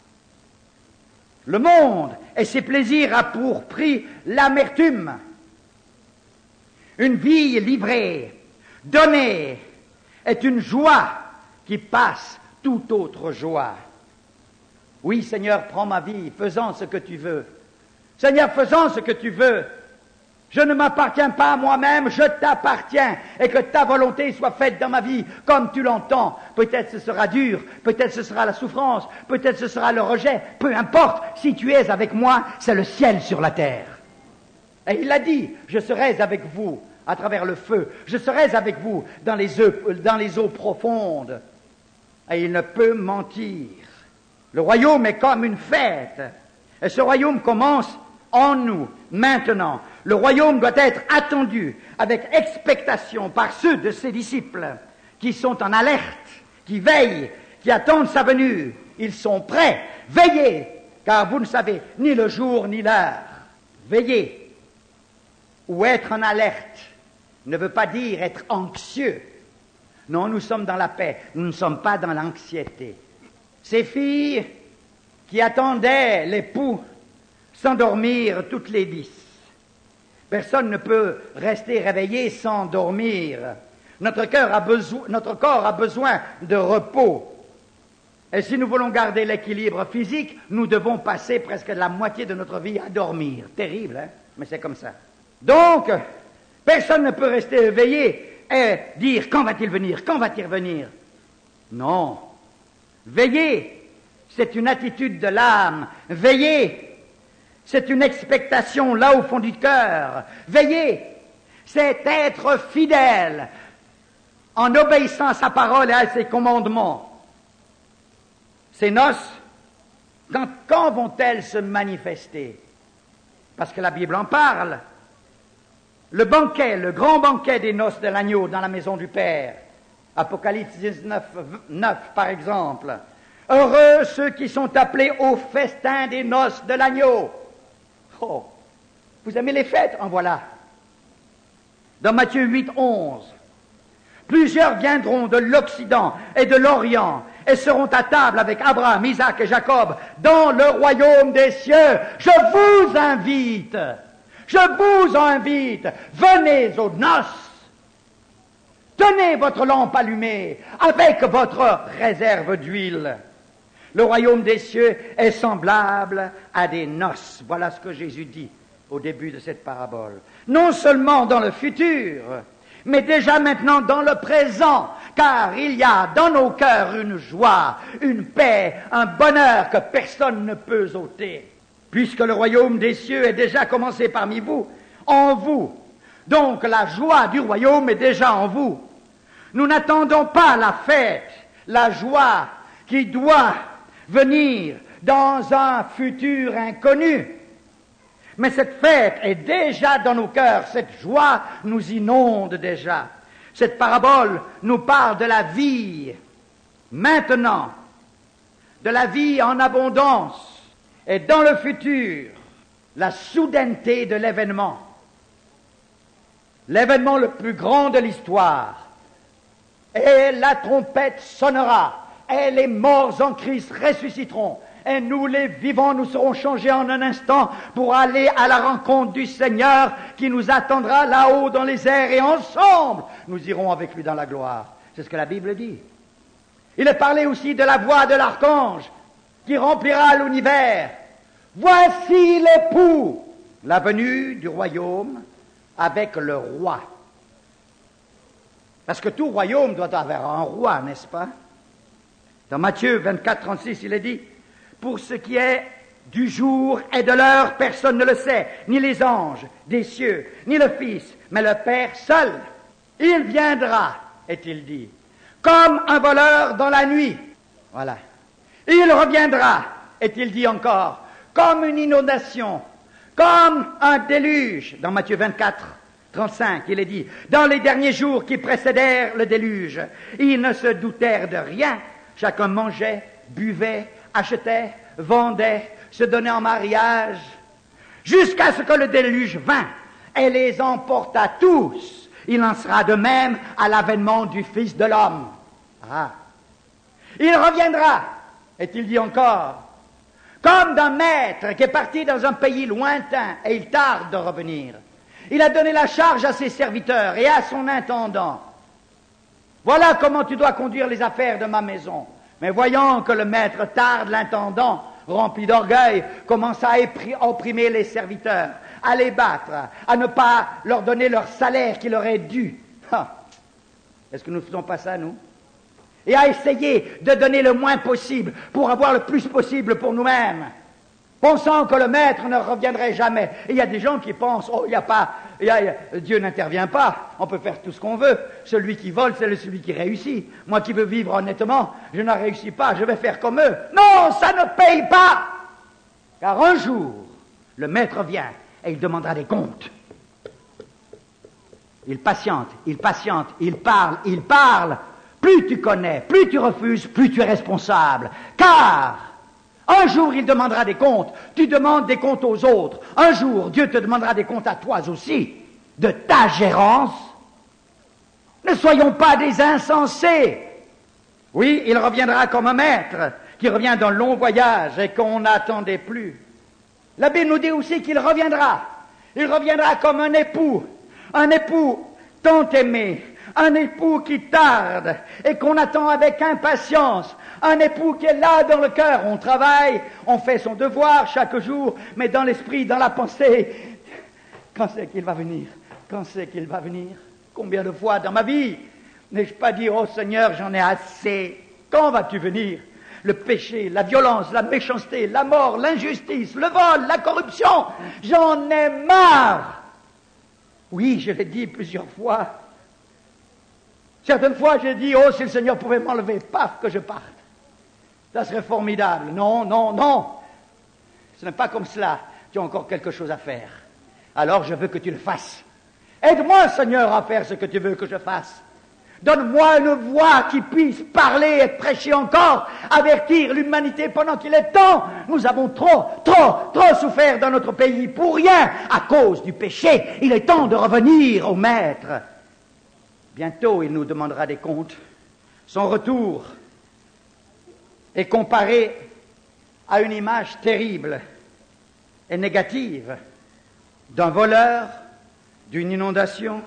Le monde et ses plaisirs a pour prix l'amertume. Une vie livrée, donnée, est une joie qui passe toute autre joie. Oui, Seigneur, prends ma vie, faisant ce que tu veux. Seigneur, faisons ce que tu veux. Je ne m'appartiens pas à moi-même, je t'appartiens. Et que ta volonté soit faite dans ma vie comme tu l'entends. Peut-être ce sera dur, peut-être ce sera la souffrance, peut-être ce sera le rejet. Peu importe, si tu es avec moi, c'est le ciel sur la terre. Et il a dit, je serai avec vous à travers le feu. Je serai avec vous dans les eaux profondes. Et il ne peut mentir. Le royaume est comme une fête. Et ce royaume commence en nous, maintenant. Le royaume doit être attendu avec expectation par ceux de ses disciples qui sont en alerte, qui veillent, qui attendent sa venue. Ils sont prêts. Veillez, car vous ne savez ni le jour ni l'heure. Veillez ou être en alerte ne veut pas dire être anxieux. Non, nous sommes dans la paix. Nous ne sommes pas dans l'anxiété. Ces filles qui attendaient l'époux s'endormirent toutes les 10. Personne ne peut rester réveillé sans dormir. Notre corps a besoin de repos. Et si nous voulons garder l'équilibre physique, nous devons passer presque la moitié de notre vie à dormir. Terrible, hein? Mais c'est comme ça. Donc, personne ne peut rester éveillé et dire « Quand va-t-il venir? Quand va-t-il revenir ?» Non. Veillez. C'est une attitude de l'âme. Veillez, c'est une expectation là au fond du cœur. Veillez, c'est être fidèle en obéissant à sa parole et à ses commandements. Ces noces, quand vont-elles se manifester? Parce que la Bible en parle. Le banquet, le grand banquet des noces de l'agneau dans la maison du Père. Apocalypse 19, 9 par exemple. Heureux ceux qui sont appelés au festin des noces de l'agneau. Oh, vous aimez les fêtes? En voilà. Dans Matthieu 8, 11. Plusieurs viendront de l'Occident et de l'Orient et seront à table avec Abraham, Isaac et Jacob dans le royaume des cieux. Je vous invite, venez aux noces. Tenez votre lampe allumée avec votre réserve d'huile. Le royaume des cieux est semblable à des noces. Voilà ce que Jésus dit au début de cette parabole. Non seulement dans le futur, mais déjà maintenant dans le présent, car il y a dans nos cœurs une joie, une paix, un bonheur que personne ne peut ôter, puisque le royaume des cieux est déjà commencé parmi vous, en vous. Donc la joie du royaume est déjà en vous. Nous n'attendons pas la fête, la joie qui doit venir dans un futur inconnu. Mais cette fête est déjà dans nos cœurs, cette joie nous inonde déjà. Cette parabole nous parle de la vie maintenant, de la vie en abondance, et dans le futur, la soudaineté de l'événement. L'événement le plus grand de l'histoire. Et la trompette sonnera, et les morts en Christ ressusciteront. Et nous, les vivants, nous serons changés en un instant pour aller à la rencontre du Seigneur qui nous attendra là-haut dans les airs et ensemble, nous irons avec lui dans la gloire. C'est ce que la Bible dit. Il est parlé aussi de la voix de l'archange qui remplira l'univers. Voici l'époux, la venue du royaume avec le roi. Parce que tout royaume doit avoir un roi, n'est-ce pas? Dans Matthieu 24, 36, il est dit: pour ce qui est du jour et de l'heure, personne ne le sait, ni les anges des cieux, ni le Fils, mais le Père seul. Il viendra, est-il dit, comme un voleur dans la nuit. Voilà. Il reviendra, est-il dit encore, comme une inondation, comme un déluge. Dans Matthieu 24, 35, il est dit, dans les derniers jours qui précédèrent le déluge, ils ne se doutèrent de rien. Chacun mangeait, buvait, achetait, vendait, se donnait en mariage, jusqu'à ce que le déluge vint et les emporta tous. Il en sera de même à l'avènement du Fils de l'homme. Ah. Il reviendra, est-il dit encore, comme d'un maître qui est parti dans un pays lointain et il tarde de revenir. Il a donné la charge à ses serviteurs et à son intendant. Voilà comment tu dois conduire les affaires de ma maison. Mais voyant que le maître tarde, l'intendant, rempli d'orgueil, commence à opprimer les serviteurs, à les battre, à ne pas leur donner leur salaire qui leur est dû. Est-ce que nous ne faisons pas ça, nous? Et à essayer de donner le moins possible pour avoir le plus possible pour nous-mêmes, pensant que le maître ne reviendrait jamais. Et il y a des gens qui pensent, Dieu n'intervient pas, on peut faire tout ce qu'on veut. Celui qui vole, c'est celui qui réussit. Moi qui veux vivre honnêtement, je ne réussis pas, je vais faire comme eux. Non, ça ne paye pas! Car un jour, le maître vient et il demandera des comptes. Il patiente, il parle. Plus tu connais, plus tu refuses, plus tu es responsable. Car un jour, il demandera des comptes. Tu demandes des comptes aux autres. Un jour, Dieu te demandera des comptes à toi aussi, de ta gérance. Ne soyons pas des insensés. Oui, il reviendra comme un maître qui revient d'un long voyage et qu'on n'attendait plus. La Bible nous dit aussi qu'il reviendra. Il reviendra comme un époux tant aimé, un époux qui tarde et qu'on attend avec impatience. Un époux qui est là dans le cœur. On travaille, on fait son devoir chaque jour, mais dans l'esprit, dans la pensée, quand c'est qu'il va venir? Quand c'est qu'il va venir? Combien de fois dans ma vie n'ai-je pas dit, oh Seigneur, j'en ai assez. Quand vas-tu venir? Le péché, la violence, la méchanceté, la mort, l'injustice, le vol, la corruption, j'en ai marre. Oui, je l'ai dit plusieurs fois. Certaines fois, j'ai dit, oh, si le Seigneur pouvait m'enlever, paf, que je parte. Ça serait formidable. Non, non, non. Ce n'est pas comme cela. Tu as encore quelque chose à faire. Alors, je veux que tu le fasses. Aide-moi, Seigneur, à faire ce que tu veux que je fasse. Donne-moi une voix qui puisse parler et prêcher encore, avertir l'humanité pendant qu'il est temps. Nous avons trop souffert dans notre pays pour rien à cause du péché. Il est temps de revenir au Maître. Bientôt, il nous demandera des comptes. Son retour est comparé à une image terrible et négative d'un voleur, d'une inondation,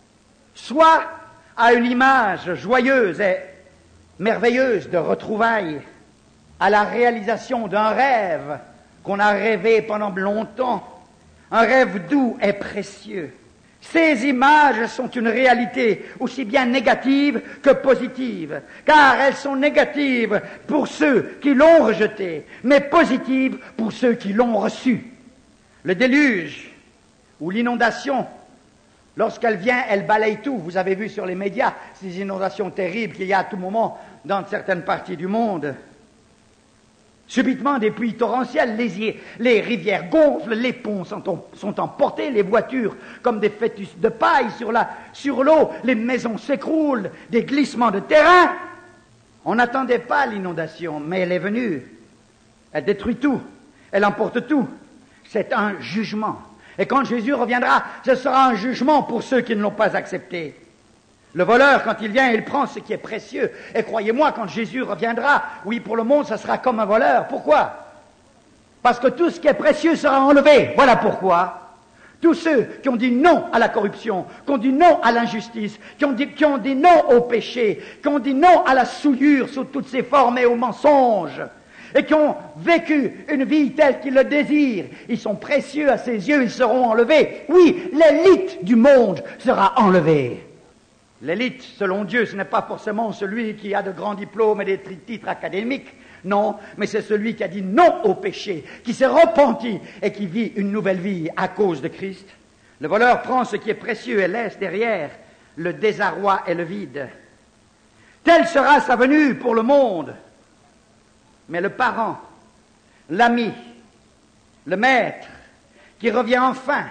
soit à une image joyeuse et merveilleuse de retrouvailles, à la réalisation d'un rêve qu'on a rêvé pendant longtemps, un rêve doux et précieux. Ces images sont une réalité aussi bien négative que positive, car elles sont négatives pour ceux qui l'ont rejetée, mais positives pour ceux qui l'ont reçue. Le déluge ou l'inondation, lorsqu'elle vient, elle balaye tout. Vous avez vu sur les médias ces inondations terribles qu'il y a à tout moment dans certaines parties du monde. Subitement, des pluies torrentielles, les rivières gonflent, les ponts sont emportés, les voitures comme des fœtus de paille sur l'eau, les maisons s'écroulent, des glissements de terrain. On n'attendait pas l'inondation, mais elle est venue. Elle détruit tout, elle emporte tout. C'est un jugement. Et quand Jésus reviendra, ce sera un jugement pour ceux qui ne l'ont pas accepté. Le voleur, quand il vient, il prend ce qui est précieux. Et croyez-moi, quand Jésus reviendra, oui, pour le monde, ça sera comme un voleur. Pourquoi? Parce que tout ce qui est précieux sera enlevé. Voilà pourquoi. Tous ceux qui ont dit non à la corruption, qui ont dit non à l'injustice, qui ont dit non au péché, qui ont dit non à la souillure sous toutes ses formes et au mensonge, et qui ont vécu une vie telle qu'ils le désirent, ils sont précieux à ses yeux, ils seront enlevés. Oui, l'élite du monde sera enlevée. L'élite, selon Dieu, ce n'est pas forcément celui qui a de grands diplômes et des titres académiques, non, mais c'est celui qui a dit non au péché, qui s'est repenti et qui vit une nouvelle vie à cause de Christ. Le voleur prend ce qui est précieux et laisse derrière le désarroi et le vide. Telle sera sa venue pour le monde. Mais le parent, l'ami, le maître, qui revient enfin,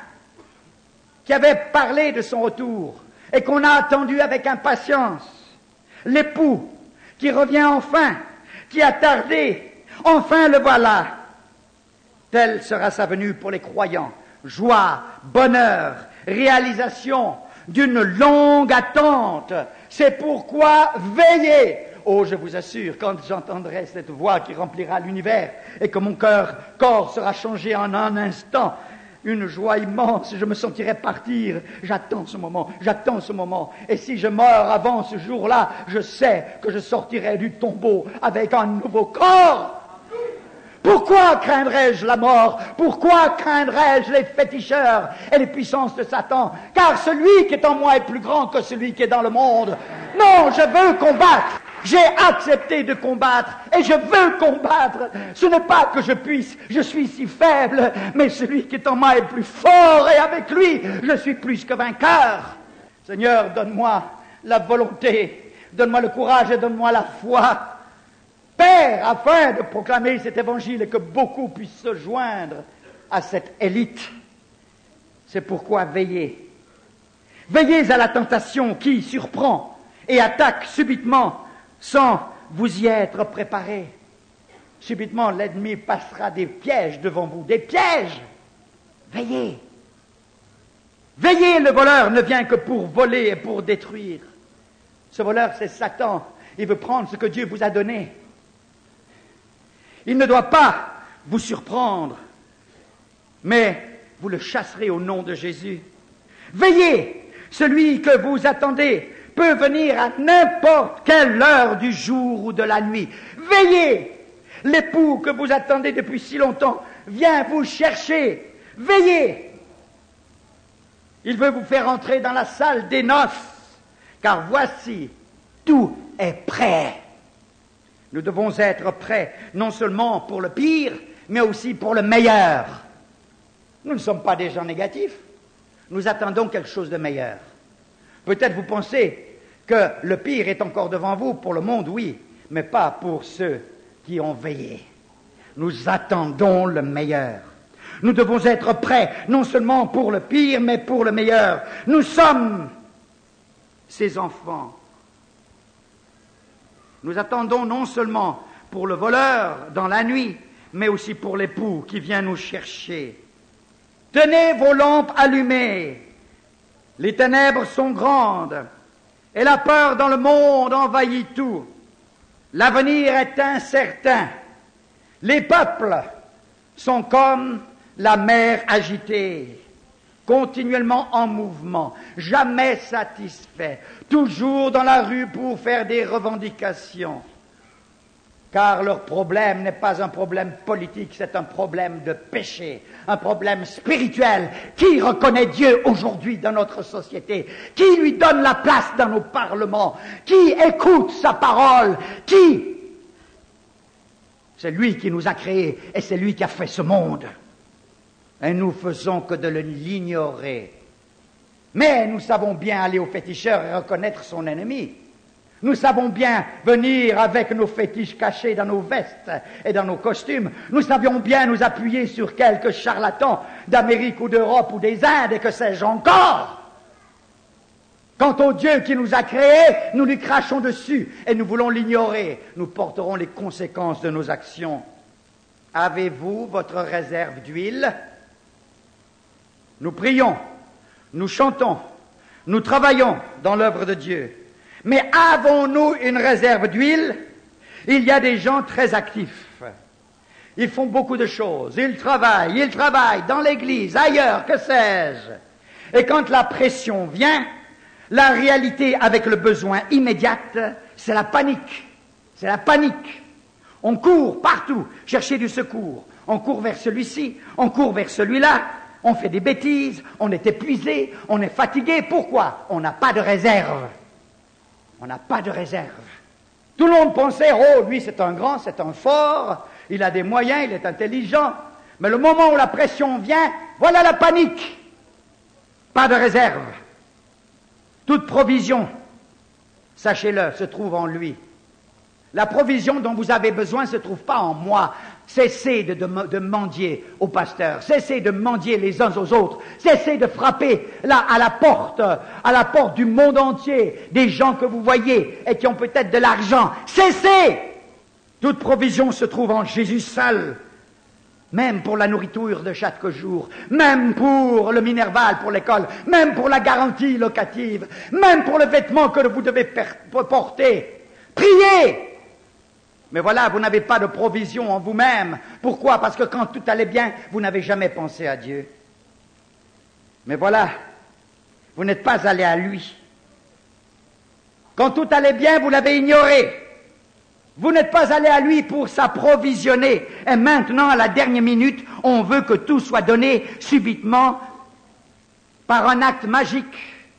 qui avait parlé de son retour, et qu'on a attendu avec impatience, l'époux qui revient enfin, qui a tardé, enfin le voilà. Telle sera sa venue pour les croyants. Joie, bonheur, réalisation d'une longue attente. C'est pourquoi veillez. Oh, je vous assure, quand j'entendrai cette voix qui remplira l'univers et que mon corps sera changé en un instant, une joie immense, je me sentirai partir. J'attends ce moment. Et si je meurs avant ce jour-là, je sais que je sortirai du tombeau avec un nouveau corps. Pourquoi craindrais-je la mort? Pourquoi craindrais-je les féticheurs et les puissances de Satan? Car celui qui est en moi est plus grand que celui qui est dans le monde. Non, je veux combattre. J'ai accepté de combattre et je veux combattre. Ce n'est pas que je suis si faible, mais celui qui est en moi est plus fort et avec lui, je suis plus que vainqueur. Seigneur, donne-moi la volonté, donne-moi le courage et donne-moi la foi. Père, afin de proclamer cet évangile et que beaucoup puissent se joindre à cette élite. C'est pourquoi veillez. Veillez à la tentation qui surprend et attaque subitement sans vous y être préparé. Subitement, l'ennemi passera des pièges devant vous, des pièges. Veillez. Veillez, le voleur ne vient que pour voler et pour détruire. Ce voleur, c'est Satan. Il veut prendre ce que Dieu vous a donné. Il ne doit pas vous surprendre, mais vous le chasserez au nom de Jésus. Veillez, celui que vous attendez peut venir à n'importe quelle heure du jour ou de la nuit. Veillez, l'époux que vous attendez depuis si longtemps vient vous chercher. Veillez, il veut vous faire entrer dans la salle des noces, car voici, tout est prêt. Nous devons être prêts, non seulement pour le pire, mais aussi pour le meilleur. Nous ne sommes pas des gens négatifs. Nous attendons quelque chose de meilleur. Peut-être vous pensez que le pire est encore devant vous, pour le monde, oui, mais pas pour ceux qui ont veillé. Nous attendons le meilleur. Nous devons être prêts, non seulement pour le pire, mais pour le meilleur. Nous sommes ses enfants. Nous attendons non seulement pour le voleur dans la nuit, mais aussi pour l'époux qui vient nous chercher. Tenez vos lampes allumées. Les ténèbres sont grandes et la peur dans le monde envahit tout. L'avenir est incertain. Les peuples sont comme la mer agitée, continuellement en mouvement, jamais satisfaits, toujours dans la rue pour faire des revendications. Car leur problème n'est pas un problème politique, c'est un problème de péché, un problème spirituel. Qui reconnaît Dieu aujourd'hui dans notre société? Qui lui donne la place dans nos parlements? Qui écoute sa parole? Qui? C'est lui qui nous a créés et c'est lui qui a fait ce monde. Et nous faisons que de l'ignorer. Mais nous savons bien aller au féticheur et reconnaître son ennemi. Nous savons bien venir avec nos fétiches cachés dans nos vestes et dans nos costumes. Nous savions bien nous appuyer sur quelques charlatans d'Amérique ou d'Europe ou des Indes et que sais-je encore. Quant au Dieu qui nous a créés, nous lui crachons dessus et nous voulons l'ignorer. Nous porterons les conséquences de nos actions. Avez-vous votre réserve d'huile? Nous prions, nous chantons, nous travaillons dans l'œuvre de Dieu. Mais avons-nous une réserve d'huile? Il y a des gens très actifs. Ils font beaucoup de choses. Ils travaillent dans l'église, ailleurs, que sais-je. Et quand la pression vient, la réalité avec le besoin immédiat, c'est la panique. C'est la panique. On court partout, chercher du secours. On court vers celui-ci, on court vers celui-là. On fait des bêtises, on est épuisé, on est fatigué. Pourquoi? On n'a pas de réserve. On n'a pas de réserve. Tout le monde pensait, oh, lui c'est un grand, c'est un fort, il a des moyens, il est intelligent. Mais le moment où la pression vient, voilà la panique. Pas de réserve. Toute provision, sachez-le, se trouve en lui. La provision dont vous avez besoin ne se trouve pas en moi. Cessez de mendier au pasteur. Cessez de mendier les uns aux autres. Cessez de frapper là à la porte du monde entier, des gens que vous voyez et qui ont peut-être de l'argent. Cessez! Toute provision se trouve en Jésus seul. Même pour la nourriture de chaque jour, même pour le minerval pour l'école, même pour la garantie locative, même pour le vêtement que vous devez porter. Priez! Mais voilà, vous n'avez pas de provision en vous-même. Pourquoi? Parce que quand tout allait bien, vous n'avez jamais pensé à Dieu. Mais voilà, vous n'êtes pas allé à lui. Quand tout allait bien, vous l'avez ignoré. Vous n'êtes pas allé à lui pour s'approvisionner. Et maintenant, à la dernière minute, on veut que tout soit donné subitement par un acte magique,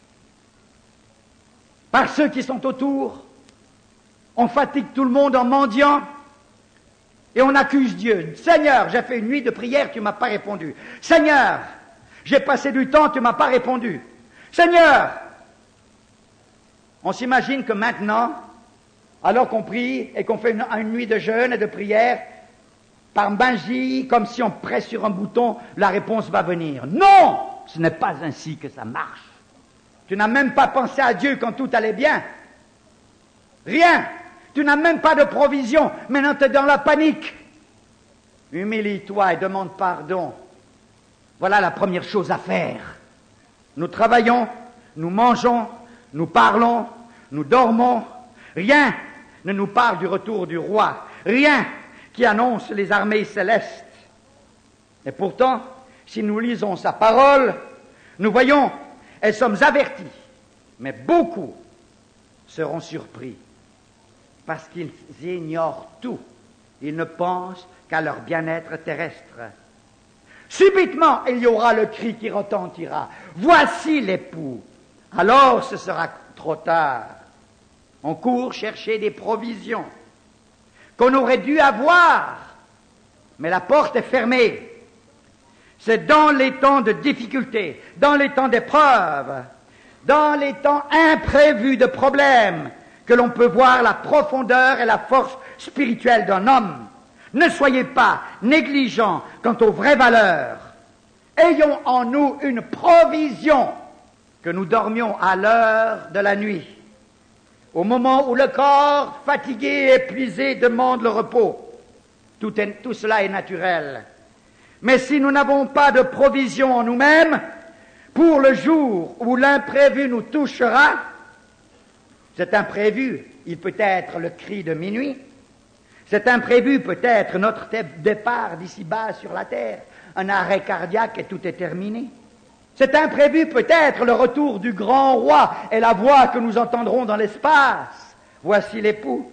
par ceux qui sont autour. On fatigue tout le monde en mendiant et on accuse Dieu. Seigneur, j'ai fait une nuit de prière, tu m'as pas répondu. Seigneur, j'ai passé du temps, tu m'as pas répondu. Seigneur, on s'imagine que maintenant, alors qu'on prie et qu'on fait une nuit de jeûne et de prière, par magie, comme si on presse sur un bouton, la réponse va venir. Non, ce n'est pas ainsi que ça marche. Tu n'as même pas pensé à Dieu quand tout allait bien. Rien. Tu n'as même pas de provision. Maintenant, tu es dans la panique. Humilie-toi et demande pardon. Voilà la première chose à faire. Nous travaillons, nous mangeons, nous parlons, nous dormons. Rien ne nous parle du retour du roi. Rien qui annonce les armées célestes. Et pourtant, si nous lisons sa parole, nous voyons, et sommes avertis. Mais beaucoup seront surpris. Parce qu'ils ignorent tout. Ils ne pensent qu'à leur bien-être terrestre. Subitement, il y aura le cri qui retentira. Voici l'époux. Alors ce sera trop tard. On court chercher des provisions qu'on aurait dû avoir. Mais la porte est fermée. C'est dans les temps de difficulté, dans les temps d'épreuve, dans les temps imprévus de problèmes, que l'on peut voir la profondeur et la force spirituelle d'un homme. Ne soyez pas négligents quant aux vraies valeurs. Ayons en nous une provision, que nous dormions à l'heure de la nuit, au moment où le corps fatigué et épuisé demande le repos. Tout cela est naturel. Mais si nous n'avons pas de provision en nous-mêmes, pour le jour où l'imprévu nous touchera, cet imprévu, il peut être le cri de minuit, cet imprévu peut être notre départ d'ici-bas sur la terre, un arrêt cardiaque et tout est terminé. Cet imprévu peut être le retour du grand roi et la voix que nous entendrons dans l'espace. Voici l'époux.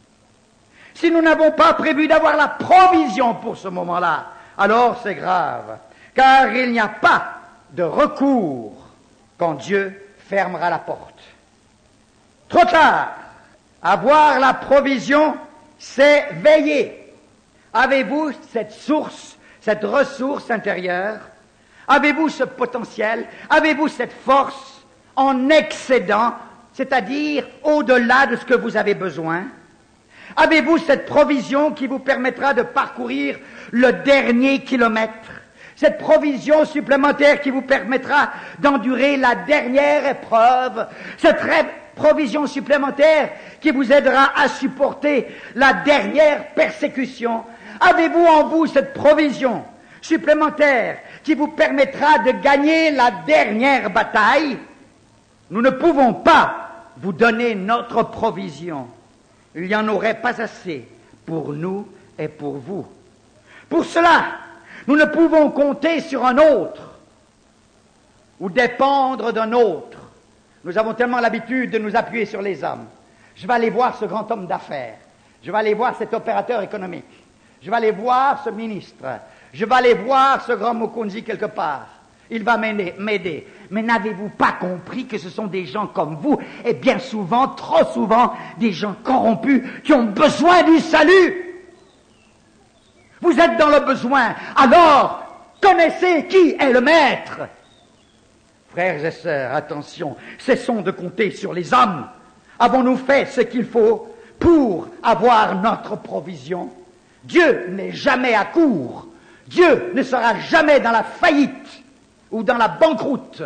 Si nous n'avons pas prévu d'avoir la provision pour ce moment-là, alors c'est grave, car il n'y a pas de recours quand Dieu fermera la porte. Trop tard. Avoir la provision, c'est veiller. Avez-vous cette source, cette ressource intérieure? Avez-vous ce potentiel? Avez-vous cette force en excédent, c'est-à-dire au-delà de ce que vous avez besoin? Avez-vous cette provision qui vous permettra de parcourir le dernier kilomètre? Cette provision supplémentaire qui vous permettra d'endurer la dernière épreuve? Cette provision supplémentaire qui vous aidera à supporter la dernière persécution? Avez-vous en vous cette provision supplémentaire qui vous permettra de gagner la dernière bataille? Nous ne pouvons pas vous donner notre provision. Il n'y en aurait pas assez pour nous et pour vous. Pour cela, nous ne pouvons compter sur un autre ou dépendre d'un autre. Nous avons tellement l'habitude de nous appuyer sur les hommes. Je vais aller voir ce grand homme d'affaires. Je vais aller voir cet opérateur économique. Je vais aller voir ce ministre. Je vais aller voir ce grand Mokonzi quelque part. Il va m'aider. Mais n'avez-vous pas compris que ce sont des gens comme vous, et bien souvent, trop souvent, des gens corrompus qui ont besoin du salut? Vous êtes dans le besoin, alors connaissez qui est le maître. Frères et sœurs, attention, cessons de compter sur les hommes. Avons-nous fait ce qu'il faut pour avoir notre provision? Dieu n'est jamais à court. Dieu ne sera jamais dans la faillite ou dans la banqueroute.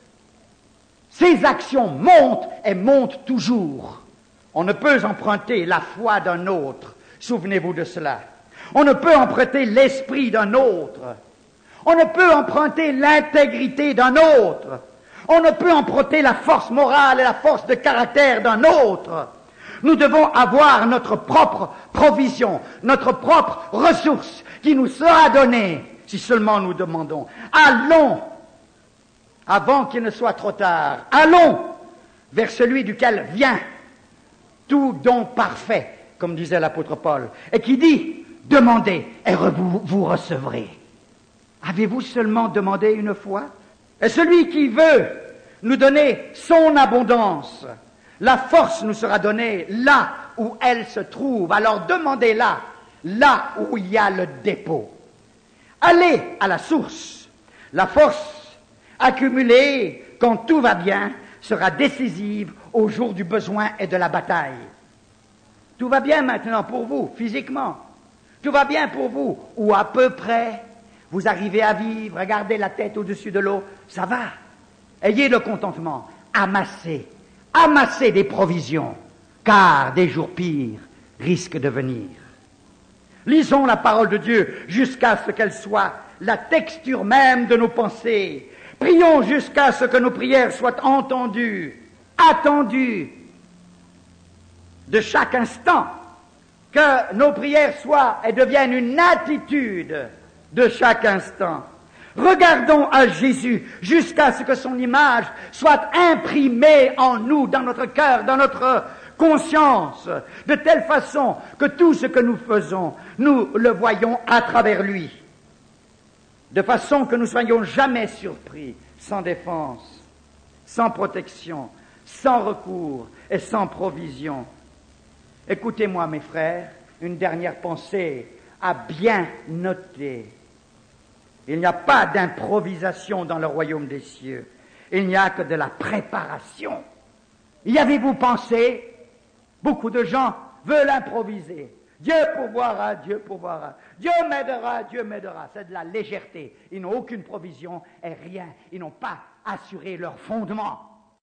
Ses actions montent et montent toujours. On ne peut emprunter la foi d'un autre. Souvenez-vous de cela. On ne peut emprunter l'esprit d'un autre. On ne peut emprunter l'intégrité d'un autre. On ne peut emprunter la force morale et la force de caractère d'un autre. Nous devons avoir notre propre provision, notre propre ressource qui nous sera donnée si seulement nous demandons. Allons, avant qu'il ne soit trop tard, allons vers celui duquel vient tout don parfait, comme disait l'apôtre Paul, et qui dit, demandez et vous recevrez. Avez-vous seulement demandé une fois? Et celui qui veut nous donner son abondance, la force nous sera donnée là où elle se trouve. Alors demandez-la, là où il y a le dépôt. Allez à la source. La force accumulée quand tout va bien sera décisive au jour du besoin et de la bataille. Tout va bien maintenant pour vous, physiquement. Tout va bien pour vous, ou à peu près. Vous arrivez à vivre, regardez la tête au-dessus de l'eau, ça va. Ayez le contentement, amassez des provisions, car des jours pires risquent de venir. Lisons la parole de Dieu jusqu'à ce qu'elle soit la texture même de nos pensées. Prions jusqu'à ce que nos prières soient entendues, attendues de chaque instant, que nos prières soient et deviennent une attitude de chaque instant. Regardons à Jésus jusqu'à ce que son image soit imprimée en nous, dans notre cœur, dans notre conscience, de telle façon que tout ce que nous faisons, nous le voyons à travers lui, de façon que nous soyons jamais surpris, sans défense, sans protection, sans recours et sans provision. Écoutez-moi, mes frères, une dernière pensée à bien noter. Il n'y a pas d'improvisation dans le royaume des cieux. Il n'y a que de la préparation. Y avez-vous pensé? Beaucoup de gens veulent improviser. Dieu pourvoira, Dieu pourvoira. Dieu m'aidera, Dieu m'aidera. C'est de la légèreté. Ils n'ont aucune provision et rien. Ils n'ont pas assuré leur fondement.